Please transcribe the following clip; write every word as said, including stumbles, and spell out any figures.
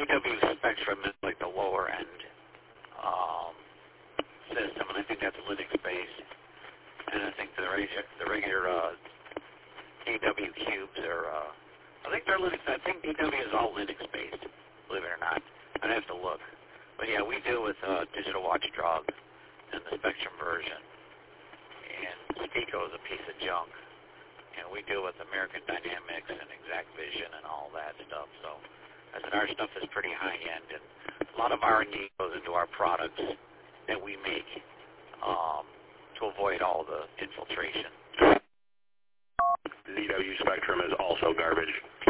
D W Spectrum is like the lower end um, system, and I think that's Linux-based. And I think the regular, the regular uh, D W cubes are, uh, I think they're Linux. I think D W is all Linux-based, believe it or not. I'd have to look. But yeah, we deal with uh, Digital Watchdog and the Spectrum version. And Spico is a piece of junk. And we deal with American Dynamics and Exact Vision and all that stuff. So I said our stuff is pretty high-end. And a lot of R and D goes into our products that we make um, to avoid all the infiltration. D W Spectrum is also garbage.